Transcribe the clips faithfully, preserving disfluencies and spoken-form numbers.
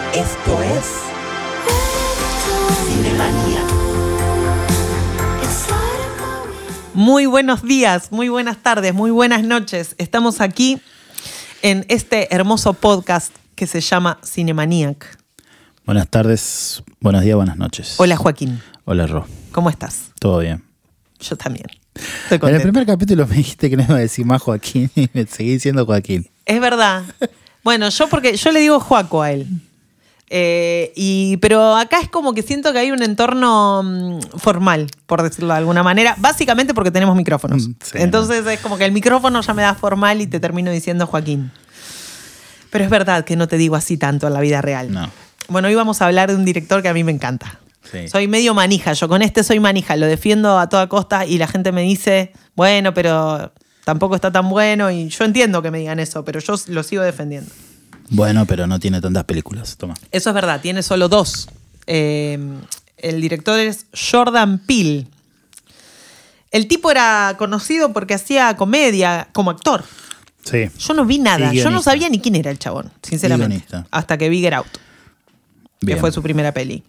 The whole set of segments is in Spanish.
Esto es Cinemanía. Muy buenos días, muy buenas tardes, muy buenas noches. Estamos aquí en este hermoso podcast que se llama Cinemaniac. Buenas tardes, buenos días, buenas noches. Hola Joaquín. Hola Ro. ¿Cómo estás? Todo bien. Yo también. Estoy En contenta. el primer capítulo me dijiste que no iba a decir más Joaquín y me seguí diciendo Joaquín. Es verdad. Bueno, yo porque yo le digo Joaco a él. Eh, y, pero acá es como que siento que hay un entorno mm, formal, por decirlo de alguna manera, básicamente porque tenemos micrófonos. Sí, Entonces es como que el micrófono ya me da formal y te termino diciendo Joaquín. Pero es verdad que no te digo así tanto en la vida real. No. Bueno, hoy vamos a hablar de un director que a mí me encanta. Sí. Soy medio manija, yo con este soy manija, lo defiendo a toda costa y la gente me dice, bueno, pero tampoco está tan bueno, y yo entiendo que me digan eso, pero yo lo sigo defendiendo. Bueno, pero no tiene tantas películas. Toma. Eso es verdad, tiene solo dos. Eh, el director es Jordan Peele. El tipo era conocido porque hacía comedia como actor. Sí. Yo no vi nada, Y yo no guionista. sabía ni quién era el chabón, sinceramente. Y guionista. Hasta que vi Get Out, Bien. que fue su primera peli.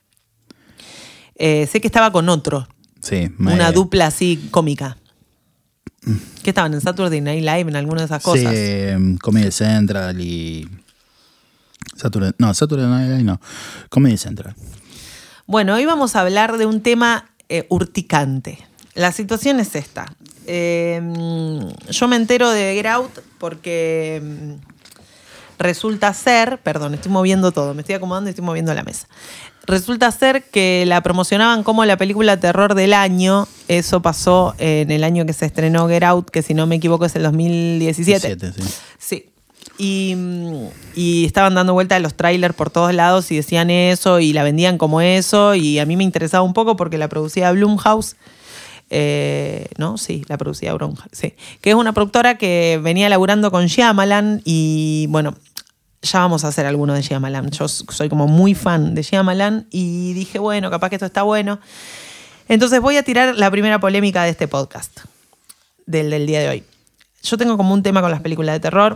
Eh, sé que estaba con otro, Sí. me- una dupla así cómica. ¿Qué estaban en Saturday Night Live, en alguna de esas cosas? Sí, eh, Comedy Central y... Saturday, no, Saturday Night Live no. Comedy Central. Bueno, hoy vamos a hablar de un tema eh, urticante. La situación es esta. Eh, yo me entero de Get Out porque mm, resulta ser, perdón, estoy moviendo todo, me estoy acomodando y estoy moviendo la mesa. Resulta ser que la promocionaban como la película terror del año. Eso pasó en el año que se estrenó Get Out, que si no me equivoco es el dos mil diecisiete. diecisiete, sí. Sí. Y, y estaban dando vuelta los trailers por todos lados y decían eso y la vendían como eso. Y a mí me interesaba un poco porque la producía Blumhouse. Eh, ¿No? Sí, la producía Blumhouse, sí. Que es una productora que venía laburando con Shyamalan y bueno, ya vamos a hacer alguno de Shyamalan. Yo soy como muy fan de Shyamalan y dije, bueno, capaz que esto está bueno. Entonces voy a tirar la primera polémica de este podcast, del, del día de hoy. Yo tengo como un tema con las películas de terror.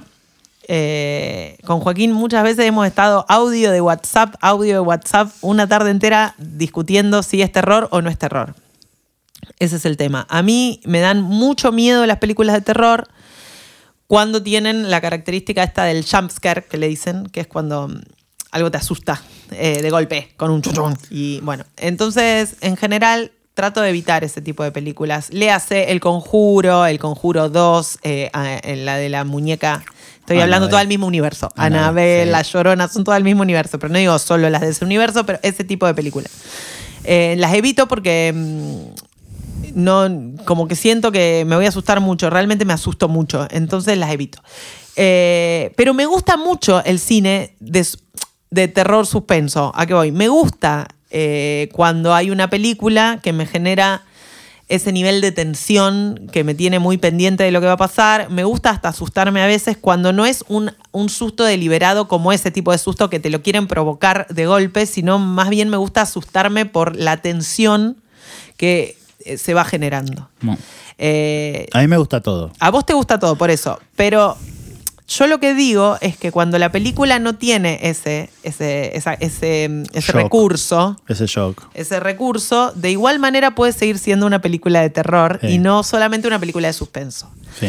Eh, con Joaquín muchas veces hemos estado audio de WhatsApp, audio de WhatsApp, una tarde entera discutiendo si es terror o no es terror. Ese es el tema. A mí me dan mucho miedo las películas de terror cuando tienen la característica esta del jumpscare, que le dicen, que es cuando algo te asusta eh, de golpe, con un chuchón. Y bueno, entonces, en general, trato de evitar ese tipo de películas. Léase El Conjuro, El Conjuro dos, eh, en la de la muñeca. Estoy Annabelle. hablando todo el mismo universo. Annabelle, Annabelle, sí. La Llorona, son todo el mismo universo. Pero no digo solo las de ese universo, pero ese tipo de películas. Eh, las evito porque... Mmm, no, como que siento que me voy a asustar mucho, realmente me asusto mucho, entonces las evito. Eh, pero me gusta mucho el cine de, de terror suspenso. ¿A qué voy? Me gusta eh, cuando hay una película que me genera ese nivel de tensión que me tiene muy pendiente de lo que va a pasar. Me gusta hasta asustarme a veces cuando no es un, un susto deliberado como ese tipo de susto que te lo quieren provocar de golpe, sino más bien me gusta asustarme por la tensión que se va generando. No. Eh, A mí me gusta todo. a vos te gusta todo, por eso. Pero yo lo que digo es que cuando la película no tiene ese, ese, esa- ese, ese Shock. recurso, Ese shock. ese recurso, de igual manera puede seguir siendo una película de terror Sí. y no solamente una película de suspenso. Sí.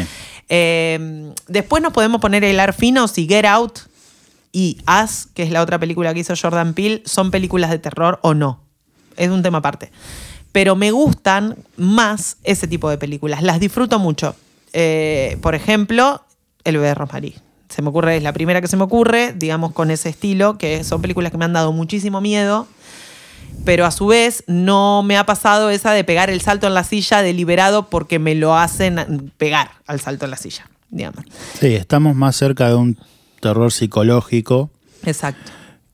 Eh, después nos podemos poner a hilar fino si Get Out y Us, que es la otra película que hizo Jordan Peele, son películas de terror o no. Es un tema aparte. Pero me gustan más ese tipo de películas. Las disfruto mucho. Eh, por ejemplo, El bebé de Rosemary. Se me ocurre, es la primera que se me ocurre, digamos, con ese estilo, que son películas que me han dado muchísimo miedo, pero a su vez no me ha pasado esa de pegar el salto en la silla deliberado porque me lo hacen pegar al salto en la silla, digamos. Sí, estamos más cerca de un terror psicológico Exacto.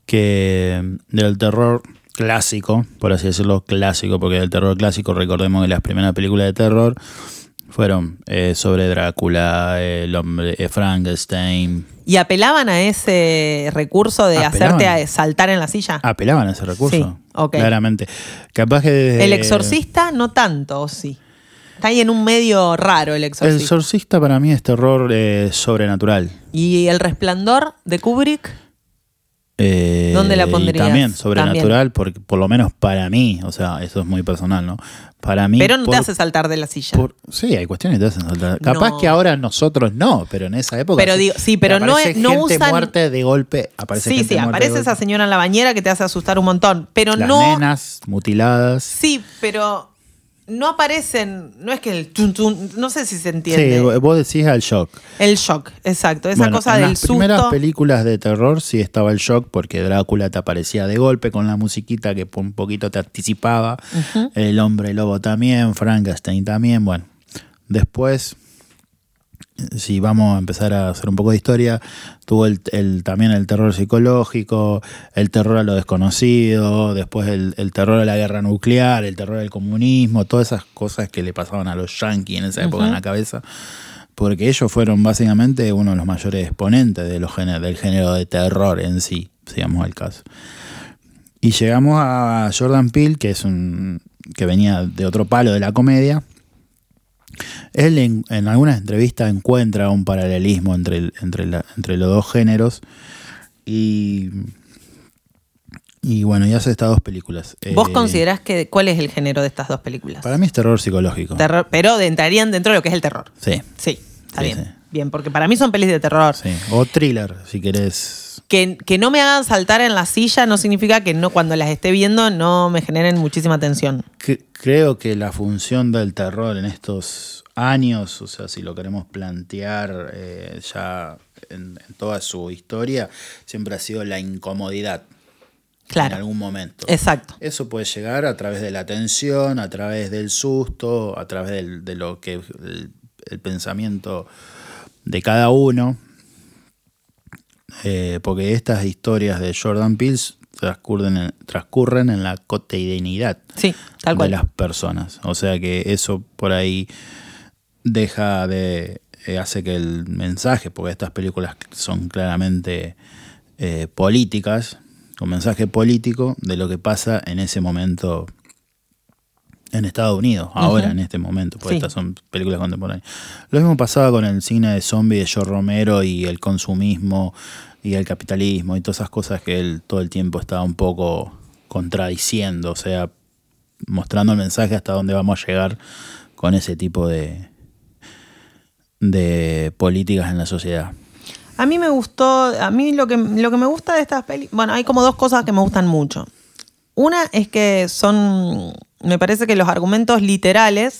que del terror clásico, por así decirlo, clásico, porque del terror clásico, recordemos que las primeras películas de terror fueron eh, sobre Drácula, el hombre eh, Frankenstein. ¿Y apelaban a ese recurso de ¿Apelaban? hacerte a saltar en la silla? Apelaban a ese recurso, Sí, ok. claramente. Capaz que desde- El exorcista no tanto, ¿o sí? Está ahí en un medio raro el El exorcista. exorcista para mí es terror eh, sobrenatural. ¿Y El Resplandor de Kubrick? Eh, ¿Dónde la y pondrías? también sobrenatural, También. Por, por lo menos para mí, o sea, eso es muy personal, ¿no? Para mí. Pero no por, te hace saltar de la silla. por- sí, hay cuestiones que te hacen saltar. Capaz No. que ahora nosotros no, pero en esa época. Pero sí, digo, sí, pero te no aparece es- no gente usan- muerta de golpe. Aparece Sí, gente sí, muerta de aparece golpe. esa señora en la bañera que te hace asustar un montón. Pero Las no. nenas mutiladas. Sí, pero no aparecen. No es que el tun, tun, no sé si se entiende. Sí, vos decís al shock. El shock, exacto. Esa Bueno, cosa en del las primeras susto. películas de terror sí estaba el shock porque Drácula te aparecía de golpe con la musiquita que un poquito te anticipaba. Ujú. El hombre lobo también, Frankenstein también. Bueno, después, si vamos a empezar a hacer un poco de historia, tuvo el, el- también el terror psicológico, el terror a lo desconocido, después el, el terror a la guerra nuclear, el terror al comunismo, todas esas cosas que le pasaban a los yanquis en esa época Ujú. en la cabeza. Porque ellos fueron básicamente uno de los mayores exponentes de los géneros, del género de terror en sí, sigamos el caso. Y llegamos a Jordan Peele, que es un que venía de otro palo de la comedia. Él en, en algunas entrevistas encuentra un paralelismo entre, el- entre, la- entre los dos géneros y, y bueno, y hace estas dos películas. ¿Vos Eh, considerás que cuál es el género de estas dos películas? Para mí es terror psicológico. Terror, pero de- entrarían dentro de lo que es el terror. Sí, Sí, está Sí, bien. sí. Bien, porque para mí son pelis de terror. sí. O thriller, si querés. Que, que no me hagan saltar en la silla no significa que no cuando las esté viendo no me generen muchísima tensión. Que- creo que la función del terror en estos años, o sea, si lo queremos plantear eh, ya en, en toda su historia, siempre ha sido la incomodidad en Claro. algún momento. Exacto. Eso puede llegar a través de la tensión, a través del susto, a través del- de lo que el, el pensamiento de cada uno. Eh, porque estas historias de Jordan Peele transcurren en, transcurren en la cotidianidad Sí, tal de cual. las personas. O sea que eso por ahí deja de... eh, hace que el mensaje, porque estas películas son claramente eh, políticas, un mensaje político de lo que pasa en ese momento en Estados Unidos, ahora, Ujú. en este momento, porque Sí. estas son películas contemporáneas. Lo mismo pasaba con el cine de zombie de George Romero y el consumismo y el capitalismo y todas esas cosas que él todo el tiempo estaba un poco contradiciendo, o sea, mostrando el mensaje hasta dónde vamos a llegar con ese tipo de, de políticas en la sociedad. A mí me gustó, a mí lo que, lo que me gusta de estas pelis, bueno, hay como dos cosas que me gustan mucho. Una es que son, me parece que los argumentos literales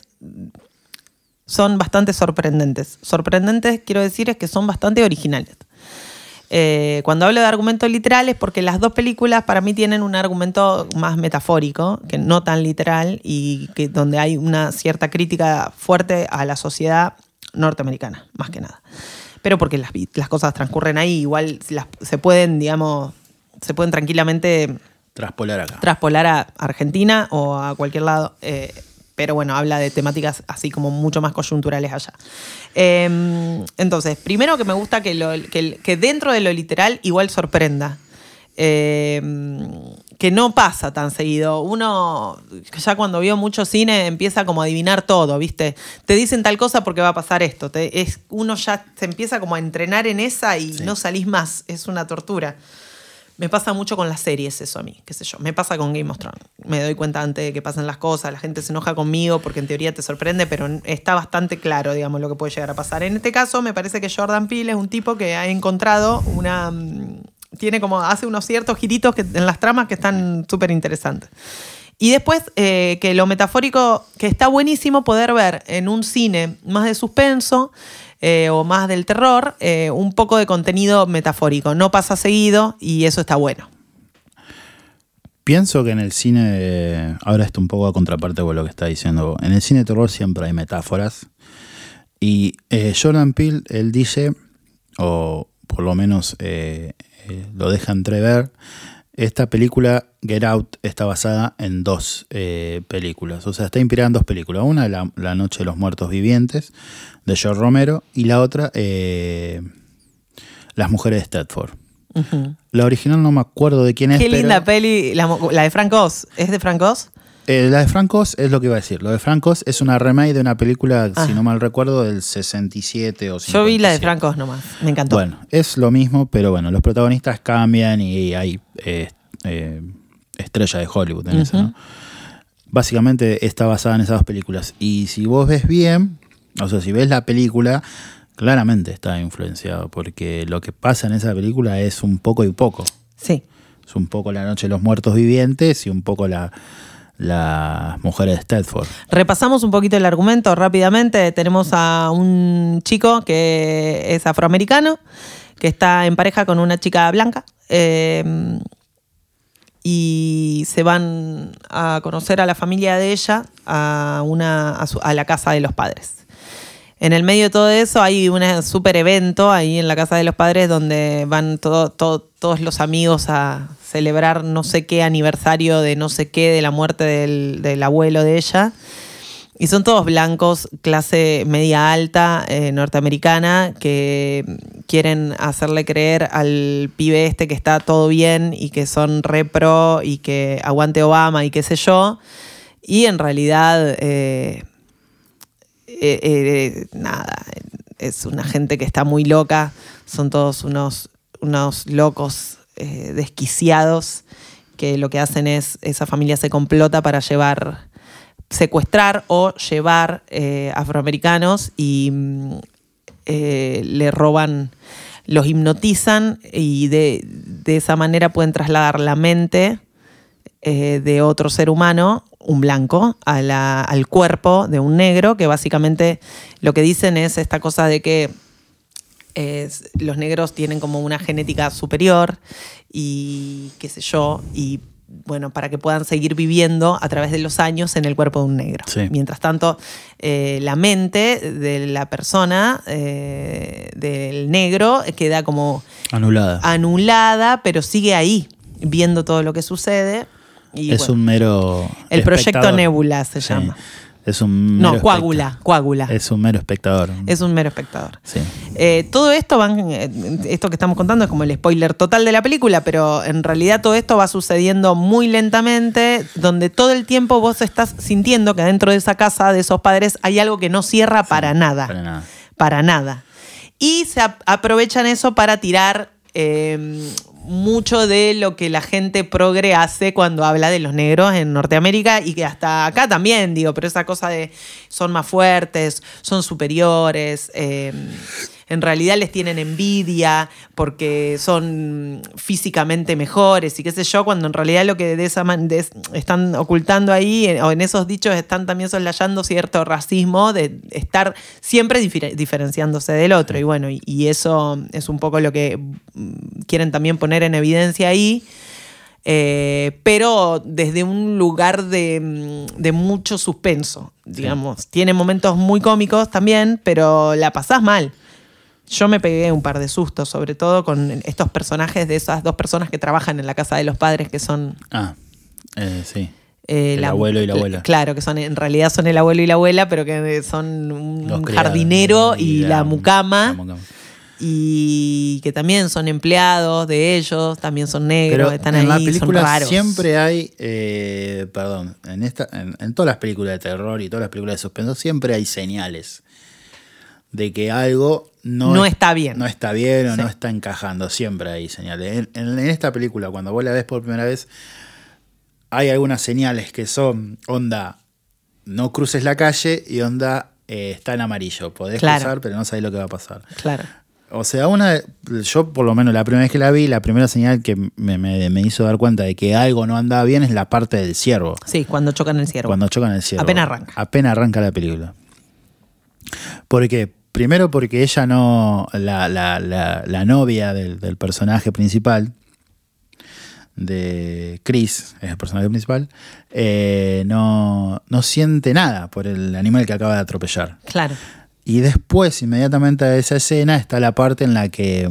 son bastante sorprendentes. Sorprendentes, quiero decir, es que son bastante originales. Eh, cuando hablo de argumentos literales, porque las dos películas para mí tienen un argumento más metafórico, que no tan literal, y que donde hay una cierta crítica fuerte a la sociedad norteamericana, más que nada. Pero porque las, las cosas transcurren ahí, igual las, se pueden, digamos, se pueden tranquilamente Traspolar acá. traspolar a Argentina o a cualquier lado. Eh, pero bueno, habla de temáticas así como mucho más coyunturales allá. Eh, entonces, primero que me gusta que, lo, que, que dentro de lo literal igual sorprenda. Eh, que no pasa tan seguido. Uno ya cuando vio mucho cine empieza como a adivinar todo, ¿viste? Te dicen tal cosa porque va a pasar esto. Te, es, uno ya se empieza como a entrenar en esa y Sí. no salís más. Es una tortura. Me pasa mucho con las series eso a mí, qué sé yo. Me pasa con Game of Thrones. Me doy cuenta antes de que pasan las cosas, la gente se enoja conmigo porque en teoría te sorprende, pero está bastante claro, digamos, lo que puede llegar a pasar. En este caso me parece que Jordan Peele es un tipo que ha encontrado una... Tiene como, hace unos ciertos giritos que, en las tramas que están súper interesantes. Y después eh, que lo metafórico, que está buenísimo poder ver en un cine más de suspenso, Eh, o más del terror, eh, un poco de contenido metafórico. No pasa seguido y eso está bueno. Pienso que en el cine, eh, ahora esto un poco a contraparte por lo que está diciendo, en el cine de terror siempre hay metáforas. Y eh, Jordan Peele, él dice, o por lo menos eh, eh, lo deja entrever, esta película, Get Out, está basada en dos eh, películas. O sea, está inspirada en dos películas. Una, La, La Noche de los Muertos Vivientes, de George Romero, y la otra, eh, Las Mujeres de Stepford. Uh-huh. La original no me acuerdo de quién es. Qué pero linda peli, la, la de Frank Oz. ¿Es de Frank Oz? Eh, la de Francos es lo que iba a decir. Lo de Francos es una remake de una película, ah. si no mal recuerdo, del sesenta y siete o cincuenta y siete. Yo vi la de Francos nomás, me encantó. Bueno, es lo mismo, pero bueno, los protagonistas cambian y hay eh, eh, estrella de Hollywood en uh-huh. eso, ¿no? Básicamente está basada en esas dos películas. Y si vos ves bien, o sea, si ves la película, claramente está influenciado, porque lo que pasa en esa película es un poco y poco. Sí. Es un poco La Noche de los Muertos Vivientes y un poco la... las mujeres de Stepford. Repasamos un poquito el argumento rápidamente. Tenemos a un chico que es afroamericano, que está en pareja con una chica blanca, eh, y se van a conocer a la familia de ella a, una, a, su, a la casa de los padres. En el medio de todo eso hay un súper evento ahí en la casa de los padres donde van todo, todo, todos los amigos a celebrar no sé qué aniversario de no sé qué de la muerte del, del abuelo de ella. Y son todos blancos, clase media alta, eh, norteamericana, que quieren hacerle creer al pibe este que está todo bien y que son re pro y que aguante Obama y qué sé yo. Y en realidad... Eh, Eh, eh, nada, es una gente que está muy loca, son todos unos, unos locos eh, desquiciados que lo que hacen es, esa familia se complota para llevar, secuestrar o llevar eh, afroamericanos y eh, le roban, los hipnotizan y de, de esa manera pueden trasladar la mente eh, de otro ser humano, un blanco, a la, al cuerpo de un negro, que básicamente lo que dicen es esta cosa de que eh, los negros tienen como una genética superior y qué sé yo, y bueno, para que puedan seguir viviendo a través de los años en el cuerpo de un negro. Sí. Mientras tanto, eh, la mente de la persona, eh, del negro, queda como anulada. anulada, pero sigue ahí, viendo todo lo que sucede. Y es bueno, un mero el proyecto espectador. Nebula se Sí. llama. Es un mero No, coágula, coágula. Es un mero espectador. Es un mero espectador. Sí. Eh, todo esto van, esto que estamos contando es como el spoiler total de la película, pero en realidad todo esto va sucediendo muy lentamente, donde todo el tiempo vos estás sintiendo que dentro de esa casa de esos padres hay algo que no cierra sí, para nada. Para nada. Para nada. Y se ap- aprovechan eso para tirar eh, mucho de lo que la gente progre hace cuando habla de los negros en Norteamérica y que hasta acá también, digo, pero esa cosa de son más fuertes, son superiores, eh, en realidad les tienen envidia porque son físicamente mejores y qué sé yo, cuando en realidad lo que de esa man- de, están ocultando ahí, o en esos dichos están también soslayando cierto racismo de estar siempre difer- diferenciándose del otro. Y bueno, y, y eso es un poco lo que quieren también poner en evidencia ahí, eh, pero desde un lugar de, de mucho suspenso, digamos. Sí. Tiene momentos muy cómicos también, pero la pasás mal. Yo me pegué un par de sustos, sobre todo con estos personajes de esas dos personas que trabajan en la casa de los padres, que son... Ah, eh, sí. Eh, el la, abuelo y la abuela. Claro, que son en realidad son el abuelo y la abuela, pero que son un Los criados, jardinero y, y la, la, mucama, la mucama. Y que también son empleados de ellos, también son negros, pero están en ahí, la película son raros. Siempre hay, eh, perdón, en, esta, en, en todas las películas de terror y todas las películas de suspenso, siempre hay señales de que algo no, no es, está bien. No está bien o sí. no está encajando. Siempre hay señales. En, en, en esta película, cuando vos la ves por primera vez, hay algunas señales que son onda, no cruces la calle, y onda, eh, está en amarillo. Podés claro. cruzar, pero no sabés lo que va a pasar. Claro. O sea, una, yo por lo menos la primera vez que la vi, la primera señal que me, me, me hizo dar cuenta de que algo no andaba bien es la parte del ciervo. Sí, cuando chocan el ciervo. Cuando chocan el ciervo. Apenas arranca. Apenas arranca la película. Porque, primero porque ella no, la, la, la, la novia del, del personaje principal, de Chris, es el personaje principal, eh, no, no siente nada por el animal que acaba de atropellar. Claro. Y después, inmediatamente a esa escena, está la parte en la que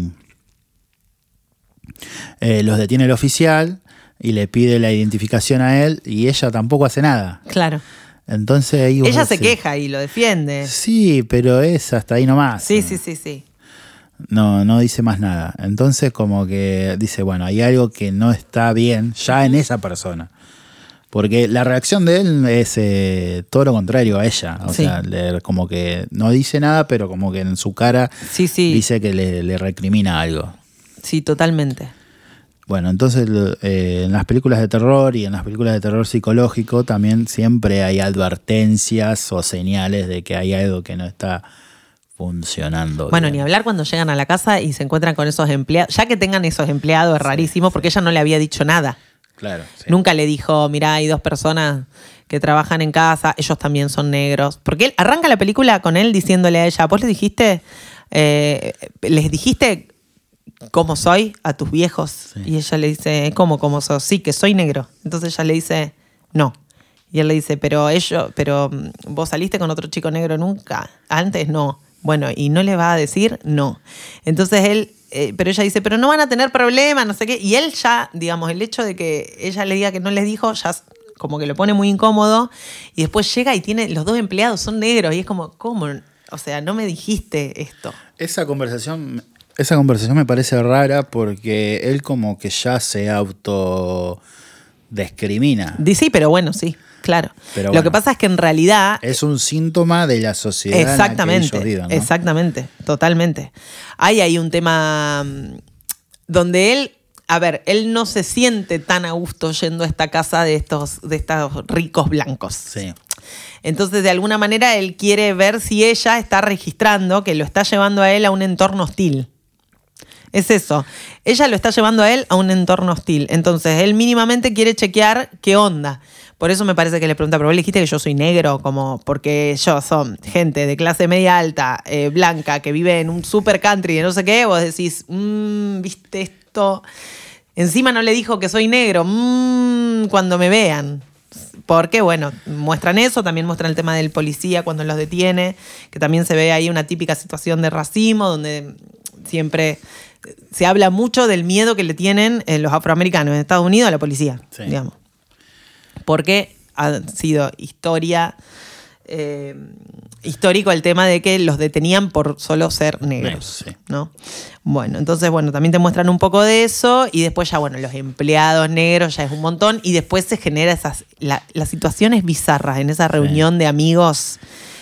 eh, los detiene el oficial y le pide la identificación a él, y ella tampoco hace nada. Claro. Entonces ahí vos ella decís, se queja y lo defiende. Sí, pero es hasta ahí nomás. Sí, sí, sí, sí. No, no dice más nada. Entonces como que dice, bueno, hay algo que no está bien ya en esa persona. Porque la reacción de él es eh, todo lo contrario a ella. O Sí. sea, le- como que no dice nada, pero como que en su cara Sí, sí. dice que le, le recrimina algo. Sí, totalmente. Bueno, entonces eh, en las películas de terror y en las películas de terror psicológico también siempre hay advertencias o señales de que hay algo que no está funcionando. Bueno, bien. ni hablar cuando llegan a la casa y se encuentran con esos empleados. Ya que tengan esos empleados es rarísimo porque ella no le había dicho nada. Claro. Sí. Nunca le dijo, mirá, hay dos personas que trabajan en casa, ellos también son negros. Porque él arranca la película con él diciéndole a ella, ¿vos les dijiste, eh, les dijiste cómo soy a tus viejos? Sí. Y ella le dice, ¿cómo, cómo sos? Sí, que soy negro. Entonces ella le dice, no. Y él le dice, pero ellos, pero vos saliste con otro chico negro nunca. Antes no. Bueno, y no le va a decir no. Entonces él, eh, pero ella dice, pero no van a tener problemas, no sé qué. Y él ya, digamos, el hecho de que ella le diga que no les dijo, ya como que lo pone muy incómodo. Y después llega y tiene, los dos empleados son negros. Y es como, ¿cómo? O sea, no me dijiste esto. Esa conversación, esa conversación me parece rara porque él como que ya se auto discrimina. Sí, pero bueno, sí, claro. Pero Lo bueno, que pasa es que en realidad... Es un síntoma de la sociedad Exactamente, en la que ellos viven, ¿no? exactamente, totalmente. Hay ahí un tema mm, donde él, a ver, él no se siente tan a gusto yendo a esta casa de estos, de estos ricos blancos. Sí. Entonces, de alguna manera, él quiere ver si ella está registrando que lo está llevando a él a un entorno hostil. Es eso. Ella lo está llevando a él a un entorno hostil. Entonces, él mínimamente quiere chequear qué onda. Por eso me parece que le pregunta, pero vos le dijiste que yo soy negro, como porque yo son gente de clase media alta, eh, blanca, que vive en un super country de no sé qué, vos decís, mmm, viste esto. Encima no le dijo que soy negro, mmm, cuando me vean. Porque, bueno, muestran eso, también muestran el tema del policía cuando los detiene, que también se ve ahí una típica situación de racismo, donde siempre se habla mucho del miedo que le tienen eh, los afroamericanos en Estados Unidos a la policía, Sí. digamos. Porque ha sido historia, eh, histórico el tema de que los detenían por solo ser negros, Sí. ¿no? Bueno, entonces, bueno, también te muestran un poco de eso y después ya, bueno, los empleados negros ya es un montón y después se genera esas, la, las situaciones bizarras en esa reunión Sí. de amigos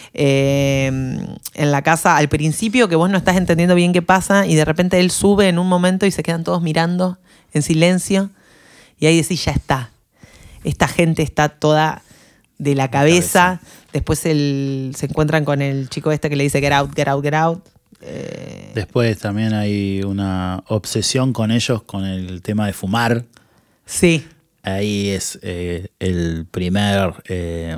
eh, en la casa al principio que vos no estás entendiendo bien qué pasa y de repente él sube en un momento y se quedan todos mirando en silencio y ahí decís, ya está. Esta gente está toda de la cabeza. cabeza. Después el, se encuentran con el chico este que le dice get out, get out, get out. Eh, Después también hay una obsesión con ellos con el tema de fumar. sí, Ahí es eh, el primer eh,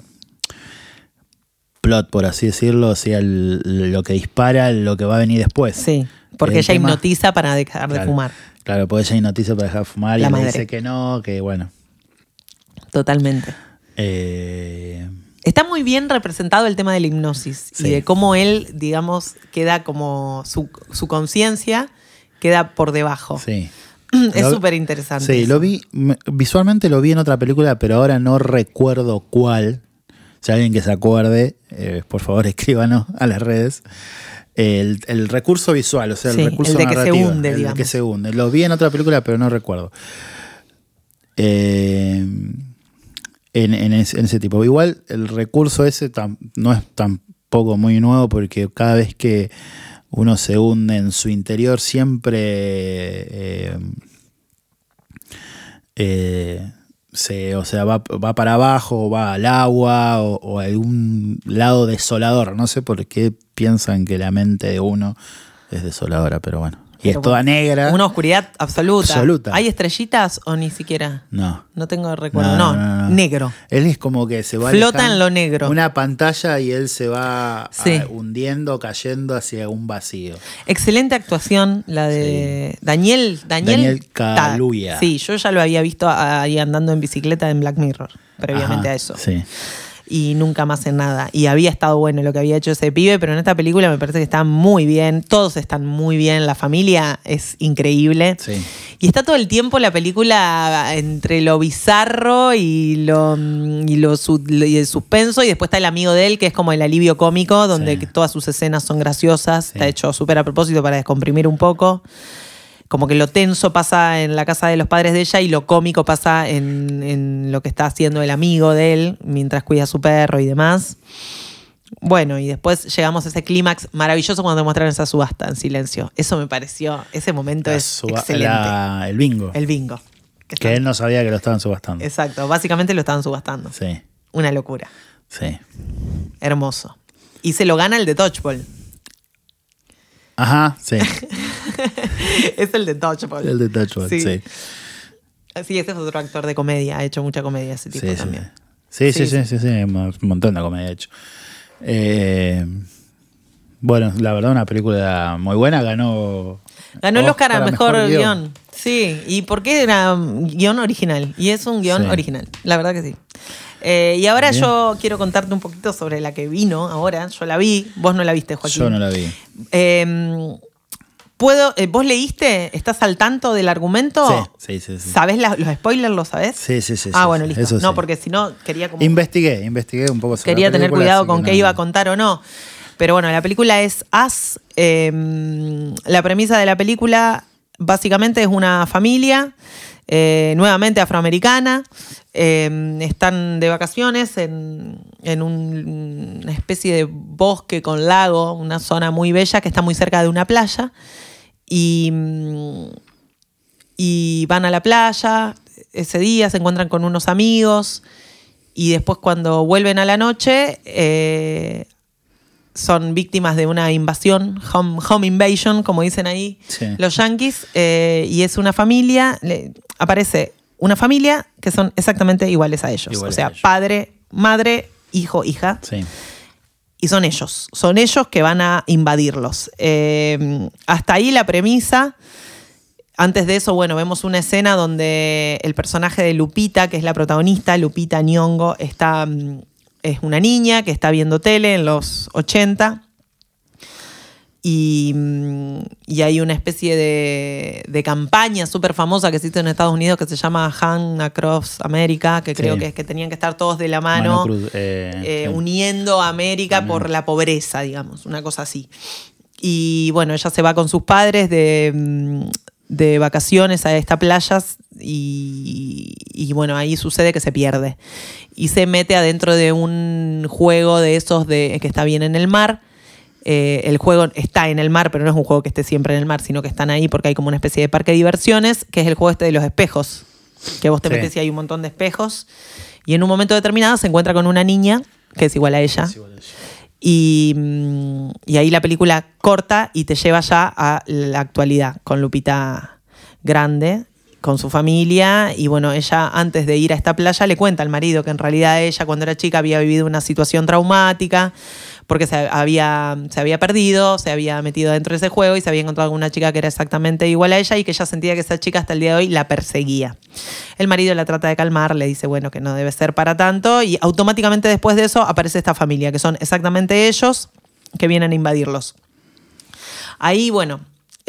plot, por así decirlo, o sea, el- lo que dispara lo que va a venir después. sí. Porque El ella tema- hipnotiza para dejar de Claro, fumar. Claro, porque ella hipnotiza para dejar de fumar La y madre. le dice que no, que bueno. Totalmente. Eh, Está muy bien representado el tema de la hipnosis Sí. y de cómo él, digamos, queda como su, su conciencia queda por debajo. sí. Es Lo- súper interesante. Sí, eso. lo vi, me- visualmente lo vi en otra película, pero ahora no recuerdo cuál. Si alguien que se acuerde, eh, por favor escríbanos a las redes. El, el recurso visual, o sea, Sí, el recurso el de que se narrativo. hunde, el de digamos. que se hunde. Lo vi en otra película, pero no recuerdo. Eh, en, en ese, en ese tipo. Igual el recurso ese tam- no es tampoco muy nuevo porque cada vez que uno se hunde en su interior siempre eh, eh, se, o sea, va, va para abajo, va al agua o, o a algún lado desolador. No sé por qué piensan que la mente de uno es desoladora, pero bueno. Y Pero es toda bueno, negra. Una oscuridad absoluta. Absoluta. ¿Hay estrellitas o ni siquiera? No. No tengo recuerdo. No, No, no, no. negro. Él es como que se va Flota alejando, en lo negro. Una pantalla y él se va Sí. ah, hundiendo, cayendo hacia un vacío. Excelente actuación, la de Daniel. Daniel, Daniel Kaluuya. Ta- Sí, yo ya lo había visto ahí andando en bicicleta en Black Mirror, previamente Ajá, a eso. Sí. Y nunca más en nada. Y había estado bueno lo que había hecho ese pibe, pero en esta película me parece que está muy bien. Todos están muy bien. La familia es increíble. Sí. Y está todo el tiempo la película entre lo bizarro y lo y lo su- y el suspenso. Y después está el amigo de él, que es como el alivio cómico, donde Sí. todas sus escenas son graciosas. Sí. Está hecho súper a propósito para descomprimir un poco. como que lo tenso pasa en la casa de los padres de ella y lo cómico pasa en, en lo que está haciendo el amigo de él mientras cuida a su perro y demás. Bueno, y después llegamos a ese clímax maravilloso cuando te muestran esa subasta en silencio. Eso me pareció, ese momento La es suba- excelente. la- el bingo. El bingo. Que están- él no sabía que lo estaban subastando. Exacto, básicamente lo estaban subastando. Sí, Una locura. sí. Hermoso. Y se lo gana el de Dodgeball. Ajá, sí. Es el de Dodgeball. El de Dodgeball, sí. Sí. Sí, Sí, ese es otro actor de comedia. Ha hecho mucha comedia ese tipo sí, sí. también. Sí, sí, Sí, sí, sí, sí, un montón de comedia hecho. Eh, bueno, la verdad, una película muy buena. Ganó. Ganó el Oscar a mejor, guión. guión. Sí, y porque era um, guión original. Y es un guión Sí. original, la verdad que sí. Eh, y ahora Bien. yo quiero contarte un poquito sobre la que vino ahora. Yo la vi, vos no la viste, Joaquín. Yo no la vi. Eh, ¿puedo, eh, ¿Vos leíste? ¿Estás al tanto del argumento? Sí, sí, sí. sí. ¿Sabés la- los spoilers? ¿Lo sabés? Sí, sí, sí. Ah, sí, bueno, sí. listo. Eso No, sí. porque si no quería como... Investigué, investigué un poco sobre Quería la tener película, cuidado así con que qué no- iba a contar o no. Pero bueno, la película es Us. Eh, la premisa de la película básicamente es una familia, eh, nuevamente afroamericana. Eh, están de vacaciones en, en un- una especie de bosque con lago, una zona muy bella que está muy cerca de una playa. Y, mm, y van a la playa. Ese día se encuentran con unos amigos. Y después cuando vuelven a la noche, eh, son víctimas de una invasión, home, home invasion, como dicen ahí Sí. los yanquis. Eh, y es una familia, le, aparece una familia que son exactamente iguales a ellos. Iguales o sea, a ellos. padre, madre, hijo, hija. Sí. Y son ellos, son ellos que van a invadirlos. Eh, hasta ahí la premisa. Antes de eso, bueno, vemos una escena donde el personaje de Lupita, que es la protagonista, Lupita Nyong'o, está, mm, es una niña que está viendo tele en los ochenta. Y, mm, y hay una especie de, de campaña súper famosa que existe en Estados Unidos que se llama Han Across America, que creo Sí. que es que tenían que estar todos de la mano, Mano cruz, eh, eh, sí. uniendo a América Mano. por la pobreza, digamos, una cosa así. Y bueno, ella se va con sus padres de, mm, de vacaciones a esta playa y, y bueno, ahí sucede que se pierde. Y se mete adentro de un juego de esos de, que está bien en el mar. Eh, el juego está en el mar, pero no es un juego que esté siempre en el mar, sino que están ahí porque hay como una especie de parque de diversiones, que es el juego este de los espejos, que vos te Sí. metes y hay un montón de espejos. Y en un momento determinado se encuentra con una niña, que es igual a ella, Es igual a ella. y, mm, y ahí la película corta y te lleva ya a la actualidad, con Lupita grande, con su familia. Y bueno, ella antes de ir a esta playa le cuenta al marido que en realidad ella cuando era chica había vivido una situación traumática porque se había, se había perdido, se había metido dentro de ese juego y se había encontrado con una chica que era exactamente igual a ella y que ella sentía que esa chica hasta el día de hoy la perseguía. El marido la trata de calmar, le dice, bueno, que no debe ser para tanto, y automáticamente después de eso aparece esta familia, que son exactamente ellos que vienen a invadirlos. Ahí, bueno,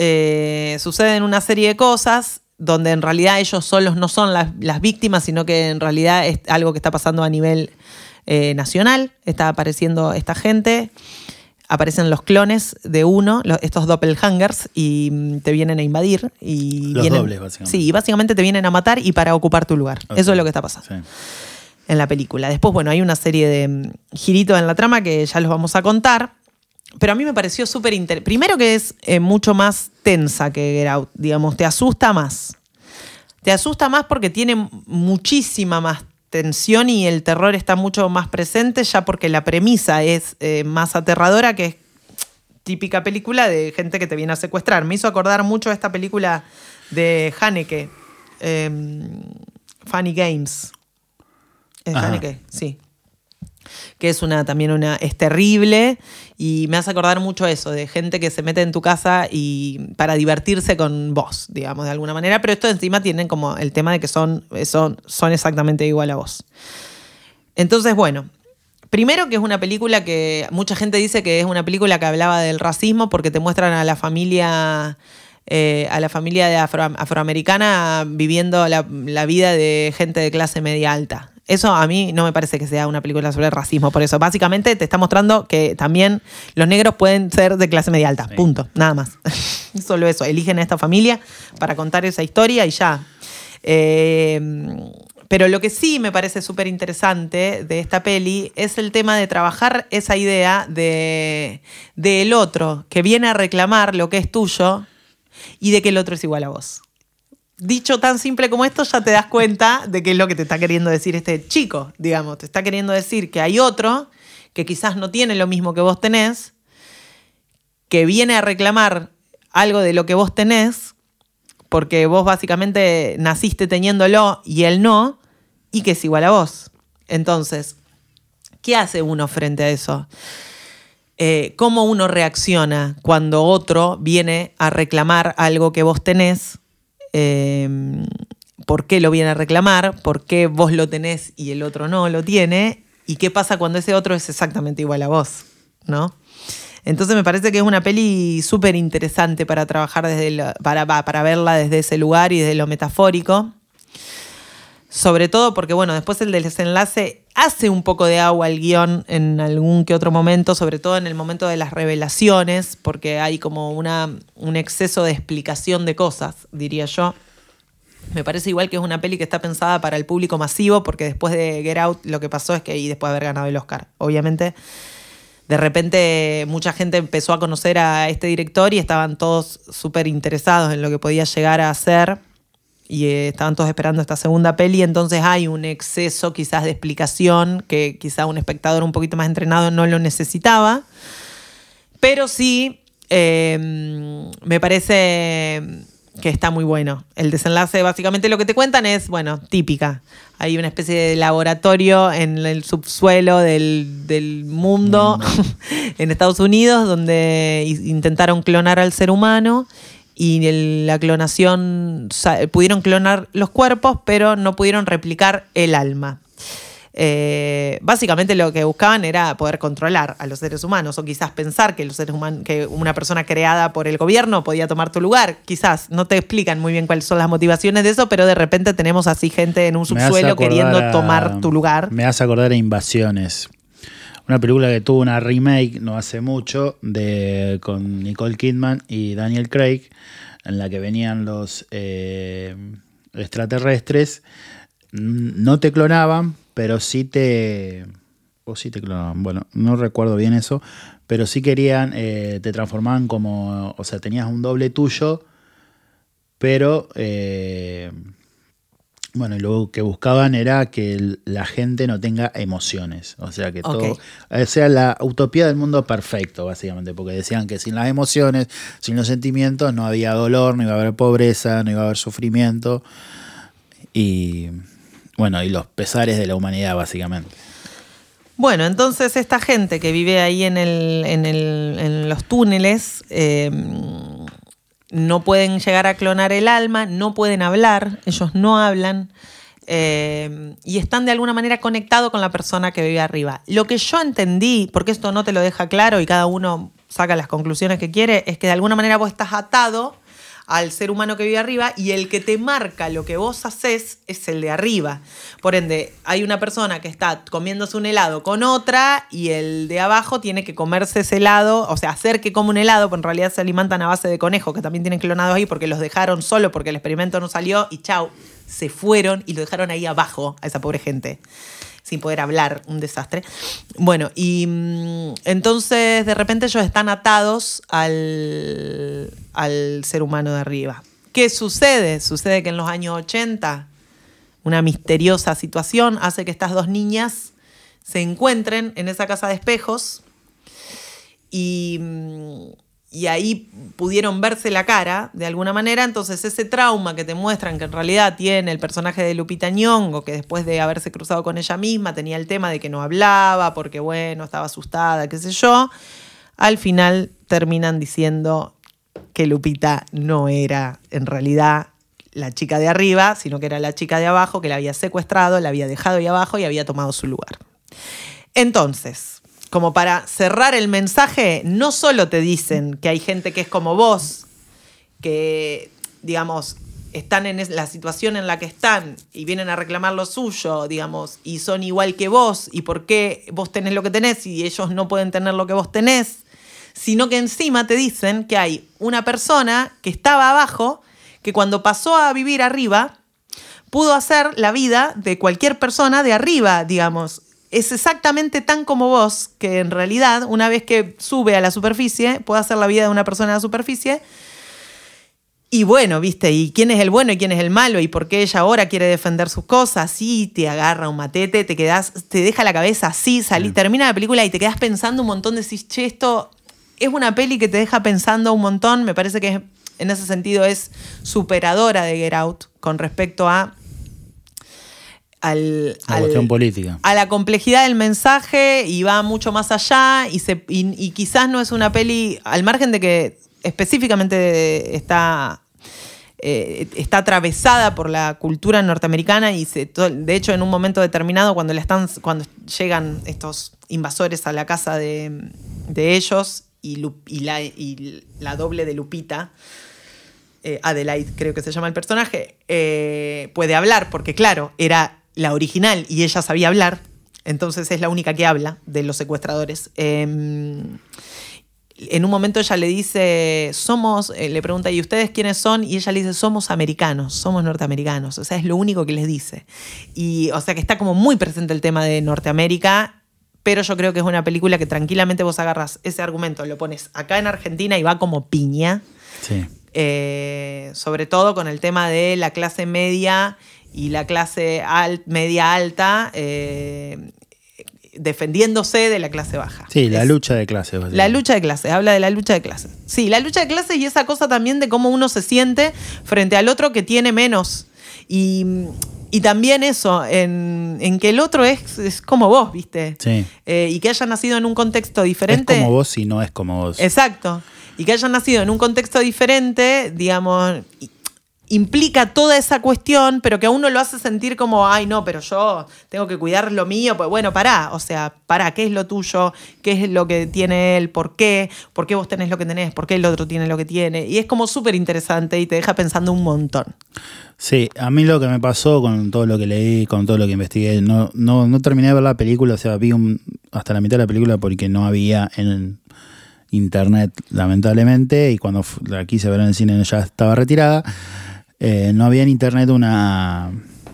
eh, suceden una serie de cosas donde en realidad ellos solos no son las, las víctimas, sino que en realidad es algo que está pasando a nivel eh, nacional. Está apareciendo esta gente, aparecen los clones de uno, los, estos doppelgangers, y mm, te vienen a invadir. Y Los vienen, dobles, básicamente. Sí, y básicamente te vienen a matar y para ocupar tu lugar. Ok. Eso es lo que está pasando Sí. en la película. Después, bueno, hay una serie de mm, giritos en la trama que ya los vamos a contar. Pero a mí me pareció súper interesante. Primero que es eh, mucho más tensa que Get Out, digamos, te asusta más. Te asusta más porque tiene muchísima más tensión y el terror está mucho más presente, ya porque la premisa es eh, más aterradora, que es típica película de gente que te viene a secuestrar. Me hizo acordar mucho a esta película de Haneke, eh, Funny Games. ¿Es Ajá. Haneke? Sí. Que es una también una es terrible y me hace acordar mucho eso de gente que se mete en tu casa y para divertirse con vos, digamos, de alguna manera, pero esto encima tienen como el tema de que son son, son exactamente igual a vos. Entonces, bueno, primero que es una película que mucha gente dice que es una película que hablaba del racismo porque te muestran a la familia eh, a la familia de afro, afroamericana viviendo la, la vida de gente de clase media alta. Eso a mí no me parece que sea una película sobre racismo, por eso. Básicamente te está mostrando que también los negros pueden ser de clase media alta, sí. Punto, nada más. Solo eso, eligen a esta familia para contar esa historia y ya. Eh, pero lo que sí me parece súper interesante de esta peli es el tema de trabajar esa idea de, de el otro que viene a reclamar lo que es tuyo y de que el otro es igual a vos. Dicho tan simple como esto, ya te das cuenta de qué es lo que te está queriendo decir este chico, digamos. Te está queriendo decir que hay otro que quizás no tiene lo mismo que vos tenés, que viene a reclamar algo de lo que vos tenés, porque vos básicamente naciste teniéndolo y él no, y que es igual a vos. Entonces, ¿qué hace uno frente a eso? Eh, ¿Cómo uno reacciona cuando otro viene a reclamar algo que vos tenés? Eh, ¿Por qué lo viene a reclamar? ¿Por qué vos lo tenés y el otro no lo tiene? ¿Y qué pasa cuando ese otro es exactamente igual a vos? ¿No? Entonces me parece que es una peli súper interesante para trabajar desde el, para, para verla desde ese lugar y desde lo metafórico. Sobre todo porque, bueno, después el desenlace hace un poco de agua al guión en algún que otro momento, sobre todo en el momento de las revelaciones, porque hay como una, un exceso de explicación de cosas, diría yo. Me parece igual que es una peli que está pensada para el público masivo, porque después de Get Out lo que pasó es que, y después de haber ganado el Oscar, obviamente, de repente mucha gente empezó a conocer a este director y estaban todos súper interesados en lo que podía llegar a hacer. Y eh, estaban todos esperando esta segunda peli, entonces hay un exceso quizás de explicación que quizás un espectador un poquito más entrenado no lo necesitaba, pero sí eh, me parece que está muy bueno. El desenlace, básicamente lo que te cuentan es, bueno, típica. Hay una especie de laboratorio en el subsuelo del, del mundo en Estados Unidos donde intentaron clonar al ser humano. Y el, la clonación, pudieron clonar los cuerpos, pero no pudieron replicar el alma. Eh, básicamente lo que buscaban era poder controlar a los seres humanos, o quizás pensar que, los seres humanos, que una persona creada por el gobierno podía tomar tu lugar. Quizás no te explican muy bien cuáles son las motivaciones de eso, pero de repente tenemos así gente en un subsuelo queriendo a, tomar tu lugar. Me hace acordar a Invasiones. Una película que tuvo una remake no hace mucho de, con Nicole Kidman y Daniel Craig, en la que venían los eh, extraterrestres. No te clonaban, pero sí te... O sí te clonaban, bueno, no recuerdo bien eso, pero sí querían, eh, te transformaban como... O sea, tenías un doble tuyo, pero... Eh, Bueno, y lo que buscaban era que la gente no tenga emociones. O sea, que okay. todo... O sea, la utopía del mundo perfecto, básicamente. Porque decían que sin las emociones, sin los sentimientos, no había dolor, no iba a haber pobreza, no iba a haber sufrimiento. Y, bueno, y los pesares de la humanidad, básicamente. Bueno, entonces esta gente que vive ahí en, el, en, el, en los túneles... Eh, no pueden llegar a clonar el alma, no pueden hablar, ellos no hablan eh, y están de alguna manera conectados con la persona que vive arriba. Lo que yo entendí, porque esto no te lo deja claro y cada uno saca las conclusiones que quiere, es que de alguna manera vos estás atado al ser humano que vive arriba y el que te marca lo que vos haces es el de arriba. Por ende, hay una persona que está comiéndose un helado con otra y el de abajo tiene que comerse ese helado, o sea, hacer que coma un helado, pero en realidad se alimentan a base de conejos que también tienen clonados ahí porque los dejaron solo porque el experimento no salió y chau, se fueron y lo dejaron ahí abajo a esa pobre gente. Sin poder hablar, un desastre. Bueno, y mmm, entonces de repente ellos están atados al, al ser humano de arriba. ¿Qué sucede? Sucede que en los años ochenta una misteriosa situación hace que estas dos niñas se encuentren en esa casa de espejos y... Mmm, y ahí pudieron verse la cara de alguna manera, entonces ese trauma que te muestran que en realidad tiene el personaje de Lupita Nyong'o, que después de haberse cruzado con ella misma tenía el tema de que no hablaba porque bueno, estaba asustada, qué sé yo, al final terminan diciendo que Lupita no era en realidad la chica de arriba, sino que era la chica de abajo, que la había secuestrado, la había dejado ahí abajo y había tomado su lugar. Entonces, como para cerrar el mensaje, no solo te dicen que hay gente que es como vos, que, digamos, están en la situación en la que están y vienen a reclamar lo suyo, digamos, y son igual que vos, y por qué vos tenés lo que tenés y ellos no pueden tener lo que vos tenés, sino que encima te dicen que hay una persona que estaba abajo, que cuando pasó a vivir arriba, pudo hacer la vida de cualquier persona de arriba, digamos. Es exactamente tan como vos, que en realidad, una vez que sube a la superficie, puede hacer la vida de una persona en la superficie. Y bueno, viste, y quién es el bueno y quién es el malo, y por qué ella ahora quiere defender sus cosas, y te agarra un matete, te quedás, te deja la cabeza así, salí, termina la película y te quedás pensando un montón, decís, che, esto es una peli que te deja pensando un montón. Me parece que es, en ese sentido es superadora de Get Out con respecto a Al, la al, cuestión política. A la complejidad del mensaje, y va mucho más allá, y, se, y, y quizás no es una peli, al margen de que específicamente está, eh, está atravesada por la cultura norteamericana, y se, de hecho en un momento determinado cuando, la están, cuando llegan estos invasores a la casa de, de ellos y, y, la, y la doble de Lupita, eh, Adelaide creo que se llama el personaje, eh, puede hablar porque claro, era la original y ella sabía hablar, entonces es la única que habla de los secuestradores. Eh, en un momento ella le dice, somos, eh, le pregunta, ¿y ustedes quiénes son? Y ella le dice, somos americanos, somos norteamericanos. O sea, es lo único que les dice. Y, o sea, que está como muy presente el tema de Norteamérica, pero yo creo que es una película que tranquilamente vos agarras ese argumento, lo pones acá en Argentina y va como piña. Sí. Eh, sobre todo con el tema de la clase media y la clase alt, media alta, eh, defendiéndose de la clase baja. Sí, la es, lucha de clases. La lucha de clases, habla de la lucha de clases. Sí, la lucha de clases y esa cosa también de cómo uno se siente frente al otro que tiene menos. Y, y también eso, en, en que el otro es, es como vos, ¿viste? Sí. Eh, y que haya nacido en un contexto diferente. Es como vos y no es como vos. Exacto. Y que hayan nacido en un contexto diferente, digamos, implica toda esa cuestión, pero que a uno lo hace sentir como, ay, no, pero yo tengo que cuidar lo mío. Pues bueno, pará, o sea, pará, ¿qué es lo tuyo? ¿Qué es lo que tiene él? ¿Por qué? ¿Por qué vos tenés lo que tenés? ¿Por qué el otro tiene lo que tiene? Y es como súper interesante y te deja pensando un montón. Sí, a mí lo que me pasó con todo lo que leí, con todo lo que investigué, no, no, no terminé de ver la película, o sea, vi un, hasta la mitad de la película porque no había en internet, lamentablemente, y cuando la quise ver en el cine ya estaba retirada. Eh, no había en internet una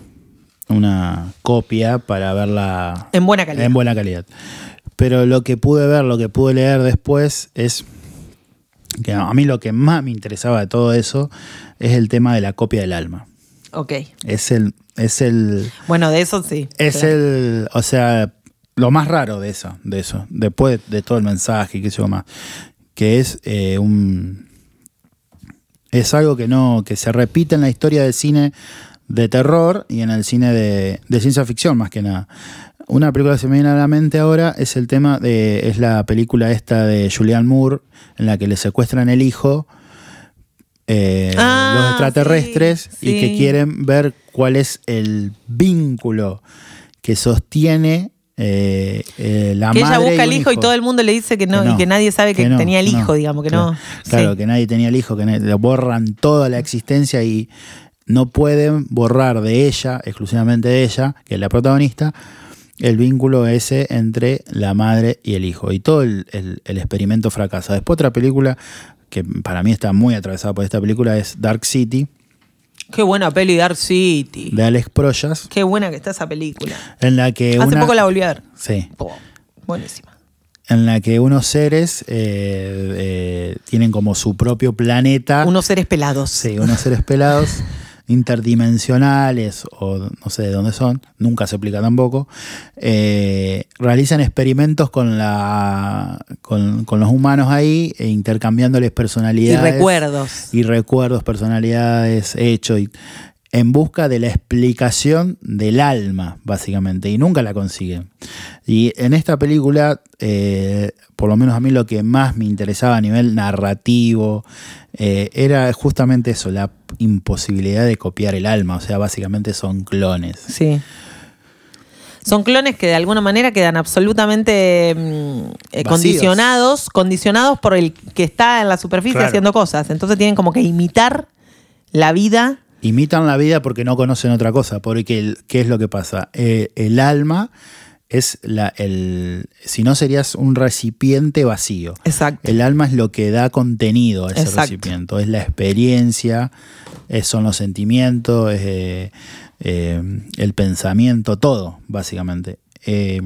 una copia para verla en buena calidad. En buena calidad. Pero lo que pude ver, lo que pude leer después es que a mí lo que más me interesaba de todo eso es el tema de la copia del alma. Ok. Es el es el bueno, de eso sí. Es claro. el, o sea, lo más raro de eso, de eso, después de todo el mensaje y qué sé yo más, que es eh, un es algo que no que se repite en la historia del cine de terror y en el cine de, de ciencia ficción más que nada. Una película que se me viene a la mente ahora es el tema de es la película esta de Julianne Moore en la que le secuestran el hijo eh, ah, los extraterrestres sí, y sí. que quieren ver cuál es el vínculo que sostiene Eh, eh, la que ella madre busca y el hijo, hijo y todo el mundo le dice que no, que no y que nadie sabe que, que no, tenía el hijo, no, digamos, que claro, no. Claro, sí. que nadie tenía el hijo, que nadie, le borran toda la existencia y no pueden borrar de ella, exclusivamente de ella, que es la protagonista, el vínculo ese entre la madre y el hijo. Y todo el, el, el experimento fracasa. Después otra película que para mí está muy atravesada por esta película es Dark City. Qué buena peli Dark City. De Alex Proyas. Qué buena que está esa película. En la que Hace una, poco la volví a ver. Sí. Oh, buenísima. En la que unos seres eh, eh, tienen como su propio planeta. Unos seres pelados. Sí, unos seres pelados, interdimensionales, o no sé de dónde son, nunca se explica tampoco. Eh, realizan experimentos con, la, con, con los humanos ahí, e intercambiándoles personalidades. Y recuerdos. Y recuerdos, personalidades, hechos. Y, en busca de la explicación del alma, básicamente, y nunca la consiguen. Y en esta película, eh, por lo menos a mí lo que más me interesaba a nivel narrativo, eh, era justamente eso, la imposibilidad de copiar el alma, o sea, básicamente son clones. Sí. Son clones que de alguna manera quedan absolutamente eh, condicionados, condicionados por el que está en la superficie claro. haciendo cosas. Entonces tienen como que imitar la vida Imitan la vida porque no conocen otra cosa. Porque, el, ¿qué es lo que pasa? Eh, el alma es la, el... Si no, serías un recipiente vacío. Exacto. El alma es lo que da contenido a ese Exacto. recipiente. Es la experiencia, es, son los sentimientos, es eh, eh, el pensamiento, todo, básicamente. Eh,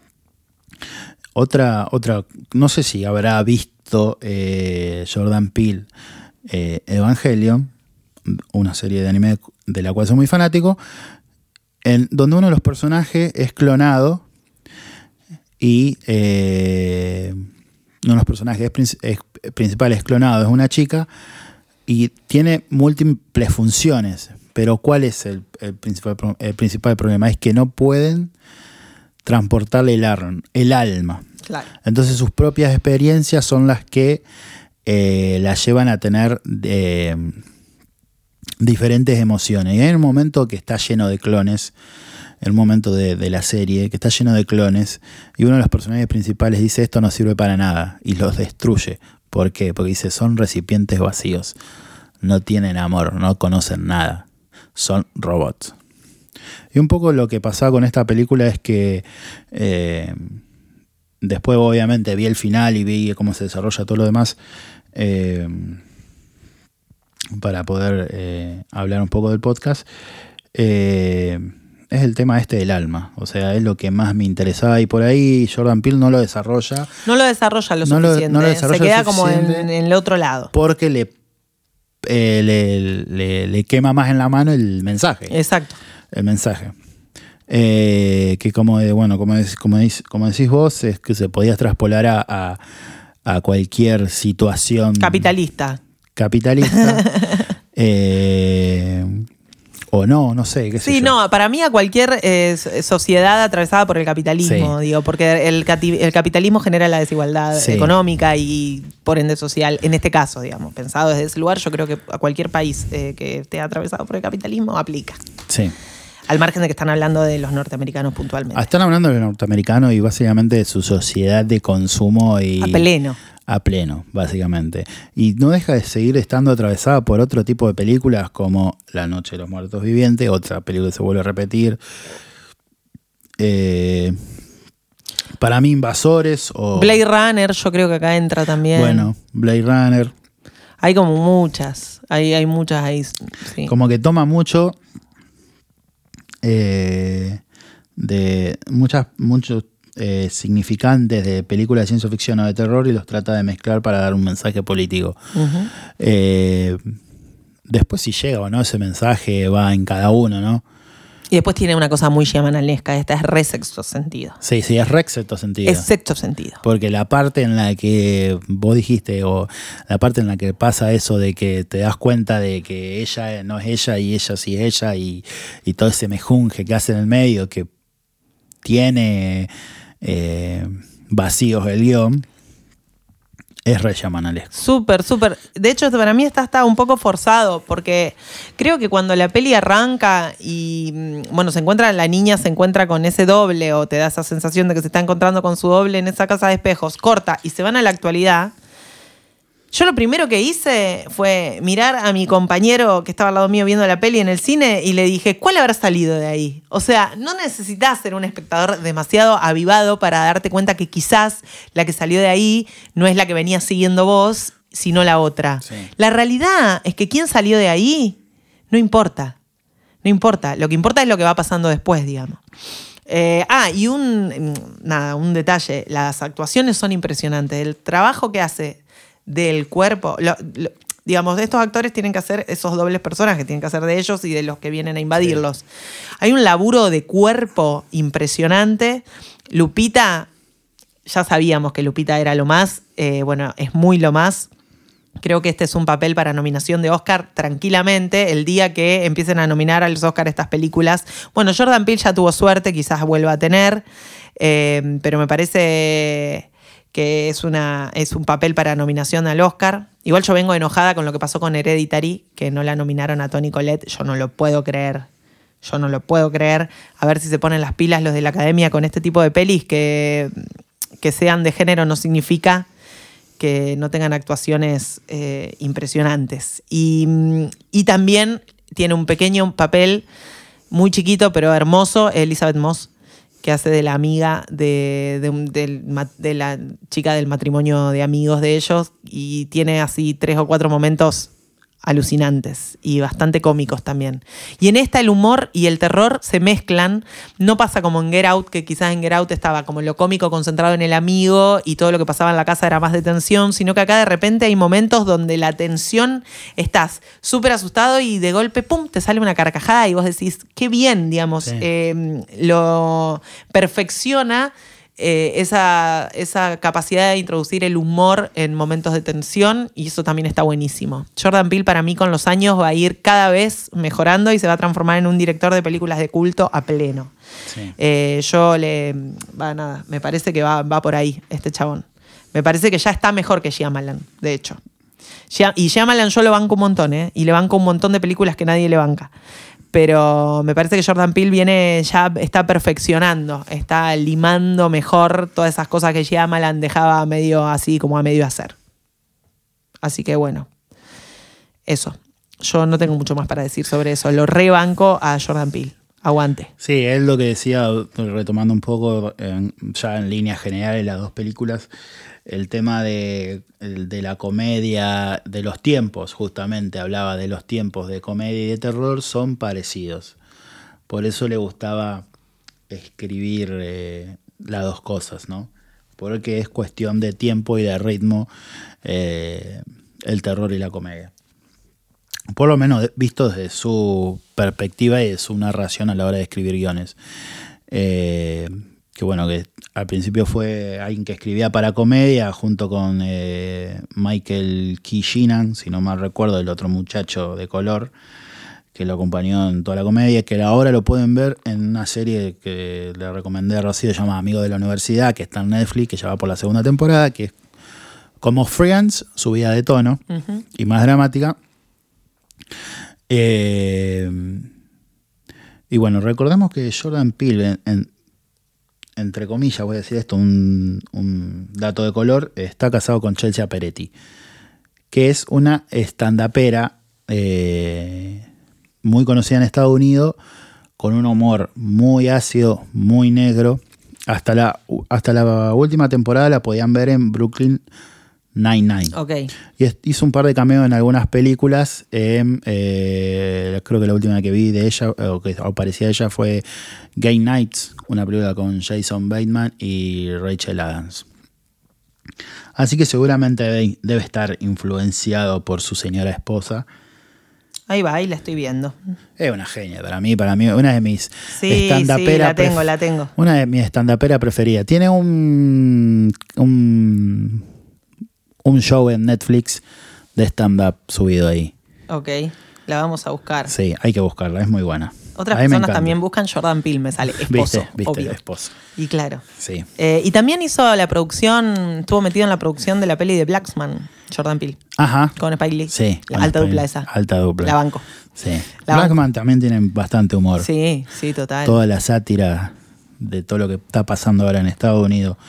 otra, otra, no sé si habrá visto eh, Jordan Peele eh, Evangelion, una serie de anime de la cual soy muy fanático, en donde uno de los personajes es clonado y eh, uno de los personajes es, es, principales clonado es una chica y tiene múltiples funciones, pero ¿cuál es el, el, principal, el principal problema? Es que no pueden transportarle el, ar, el alma. Claro. Entonces sus propias experiencias son las que eh, la llevan a tener eh, diferentes emociones. Y hay un momento que está lleno de clones, el momento de, de la serie, que está lleno de clones, y uno de los personajes principales dice: esto no sirve para nada, y los destruye. ¿Por qué? Porque dice: son recipientes vacíos, no tienen amor, no conocen nada, son robots. Y un poco lo que pasaba con esta película es que eh, después obviamente vi el final y vi cómo se desarrolla todo lo demás, eh, para poder eh, hablar un poco del podcast. Eh, es el tema este del alma, o sea, es lo que más me interesaba, y por ahí Jordan Peele no lo desarrolla. No lo desarrolla lo no suficiente, lo, no lo desarrolla se queda lo como en, en el otro lado. Porque le, eh, le, le, le quema más en la mano el mensaje. Exacto. El mensaje. Eh, que como de, bueno, como, es, como, es, como decís vos, es que se podía traspolar a, a, a cualquier situación capitalista. Capitalista. eh, o no, no sé, qué sé Sí, yo. no, para mí a cualquier eh, sociedad atravesada por el capitalismo, Sí. digo, porque el, el capitalismo genera la desigualdad Sí. económica y por ende social, en este caso, digamos, pensado desde ese lugar, yo creo que a cualquier país eh, que esté atravesado por el capitalismo aplica. Sí. Al margen de que están hablando de los norteamericanos puntualmente. Están hablando del norteamericano y básicamente de su sociedad de consumo y... A pleno. A pleno, básicamente. Y no deja de seguir estando atravesada por otro tipo de películas como La Noche de los Muertos Vivientes, otra película que se vuelve a repetir. Eh, para mí, Invasores o... Blade Runner, yo creo que acá entra también. Bueno, Blade Runner. Hay como muchas, hay, hay muchas ahí. Sí. Como que toma mucho eh, de muchas, muchos eh, significantes de películas de ciencia ficción o de terror y los trata de mezclar para dar un mensaje político. Uh-huh. Eh, después si llega o no ese mensaje va en cada uno, ¿no? Y después tiene una cosa muy shyamanesca, esta es re sexto sentido. Sí, sí, es re sexto sentido. Es sexto sentido. Porque la parte en la que vos dijiste, o la parte en la que pasa eso de que te das cuenta de que ella no es ella y ella sí es ella, y, y todo ese mejunje que hace en el medio, que tiene eh, vacíos el guión, es re llamanalesco. Súper, súper. De hecho, para mí está hasta un poco forzado, porque creo que cuando la peli arranca y, bueno, se encuentra, la niña se encuentra con ese doble, o te da esa sensación de que se está encontrando con su doble en esa casa de espejos, corta, y se van a la actualidad. Yo lo primero que hice fue mirar a mi compañero que estaba al lado mío viendo la peli en el cine y le dije, ¿cuál habrá salido de ahí? O sea, no necesitas ser un espectador demasiado avivado para darte cuenta que quizás la que salió de ahí no es la que venía siguiendo vos, sino la otra. Sí. La realidad es que quién salió de ahí no importa. No importa. Lo que importa es lo que va pasando después, digamos. Eh, ah, y un, nada, un detalle. Las actuaciones son impresionantes. El trabajo que hace del cuerpo, lo, lo, digamos, estos actores tienen que hacer esos dobles personajes, tienen que hacer de ellos y de los que vienen a invadirlos. Sí. Hay un laburo de cuerpo impresionante. Lupita, ya sabíamos que Lupita era lo más, eh, bueno, es muy lo más. Creo que este es un papel para nominación de Oscar tranquilamente el día que empiecen a nominar a los Oscar estas películas. Bueno, Jordan Peele ya tuvo suerte, quizás vuelva a tener, eh, pero me parece que es, una, es un papel para nominación al Oscar. Igual yo vengo enojada con lo que pasó con Hereditary, que no la nominaron a Toni Collette. Yo no lo puedo creer. Yo no lo puedo creer. A ver si se ponen las pilas los de la Academia con este tipo de pelis, que, que sean de género no significa que no tengan actuaciones eh, impresionantes. Y, y también tiene un pequeño papel muy chiquito, pero hermoso, Elizabeth Moss, que hace de la amiga de, de, de, de la chica del matrimonio de amigos de ellos, y tiene así tres o cuatro momentos alucinantes y bastante cómicos también. Y en esta el humor y el terror se mezclan. No pasa como en Get Out, que quizás en Get Out estaba como lo cómico concentrado en el amigo y todo lo que pasaba en la casa era más de tensión, sino que acá de repente hay momentos donde la tensión, estás súper asustado y de golpe, pum, te sale una carcajada y vos decís, qué bien, digamos, sí. eh, lo perfecciona. Eh, esa, esa capacidad de introducir el humor en momentos de tensión, y eso también está buenísimo. Jordan Peele para mí con los años va a ir cada vez mejorando y se va a transformar en un director de películas de culto a pleno. Sí. Eh, yo le... Va, nada, me parece que va, va por ahí este chabón. Me parece que ya está mejor que Shyamalan, de hecho. Y Shyamalan yo lo banco un montón, ¿eh? Y le banco un montón de películas que nadie le banca. Pero me parece que Jordan Peele viene, ya está perfeccionando, está limando mejor todas esas cosas que Shyamalan dejaba medio así, como a medio hacer. Así que bueno, eso. Yo no tengo mucho más para decir sobre eso. Lo rebanco a Jordan Peele. Aguante. Sí, es lo que decía, retomando un poco en, ya en líneas generales las dos películas, el tema de, de la comedia, de los tiempos, justamente hablaba de los tiempos de comedia y de terror, son parecidos. Por eso le gustaba escribir eh, las dos cosas, ¿no? Porque es cuestión de tiempo y de ritmo eh, el terror y la comedia. Por lo menos visto desde su perspectiva y de su narración a la hora de escribir guiones. Eh, que bueno, que al principio fue alguien que escribía para comedia junto con eh, Michael K. Sheenan, si no mal recuerdo, el otro muchacho de color que lo acompañó en toda la comedia, que ahora lo pueden ver en una serie que le recomendé a Rocío, se llama Amigos de la Universidad, que está en Netflix, que ya va por la segunda temporada, que es como Friends, subida de tono uh-huh. y más dramática. Eh, y bueno, recordemos que Jordan Peele, en, en, entre comillas, voy a decir esto, un, un dato de color, está casado con Chelsea Peretti, que es una stand-upera eh, muy conocida en Estados Unidos, con un humor muy ácido, muy negro. Hasta la, hasta la última temporada la podían ver en Brooklyn Nine-Nine. Okay. Y hizo un par de cameos en algunas películas. Eh, eh, creo que la última que vi de ella, o que aparecía ella, fue Gay Nights, una película con Jason Bateman y Rachel Adams. Así que seguramente debe, debe estar influenciado por su señora esposa. Ahí va, ahí la estoy viendo. Es una genia para mí, para mí, una de mis sí, stand-upera sí, la tengo, pref- la tengo. Una de mis stand-upera preferidas. Tiene un, un un show en Netflix de stand-up subido ahí. Ok, la vamos a buscar. Sí, hay que buscarla, es muy buena. Otras personas también buscan Jordan Peele, me sale esposo, viste, viste, obvio. Esposo. Y claro. Sí. Eh, y también hizo la producción, estuvo metido en la producción de la peli de Blacksman, Jordan Peele. Ajá. Con Spike Lee. Sí. La alta dupla esa. Alta dupla. La banco. Sí. La Blackman banco. también tiene bastante humor. Sí, sí, total. Toda la sátira de todo lo que está pasando ahora en Estados Unidos.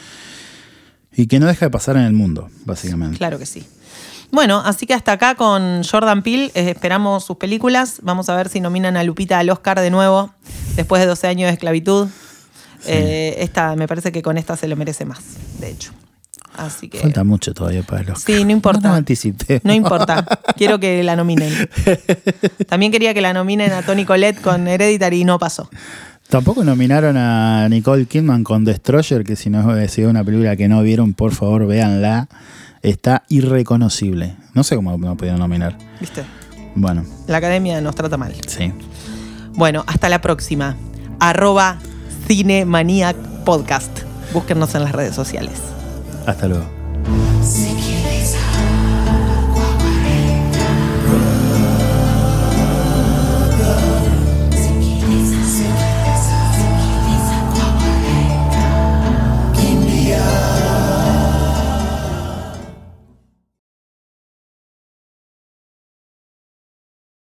Y que no deja de pasar en el mundo, básicamente. Claro que sí. Bueno, así que hasta acá con Jordan Peele, eh, esperamos sus películas, vamos a ver si nominan a Lupita al Oscar de nuevo, después de doce años de esclavitud. Sí. Eh, esta, me parece que con esta se lo merece más, de hecho. Así que... Falta mucho todavía para el Oscar. Sí, no importa. No me anticipé. No importa, quiero que la nominen. También quería que la nominen a Toni Collette con Hereditary y no pasó. Tampoco nominaron a Nicole Kidman con Destroyer, que si no es una película que no vieron, por favor, véanla. Está irreconocible. No sé cómo no pudieron nominar. ¿Viste? Bueno. La academia nos trata mal. Sí. Bueno, hasta la próxima. Arroba Cinemaniac Podcast. Búsquennos en las redes sociales. Hasta luego.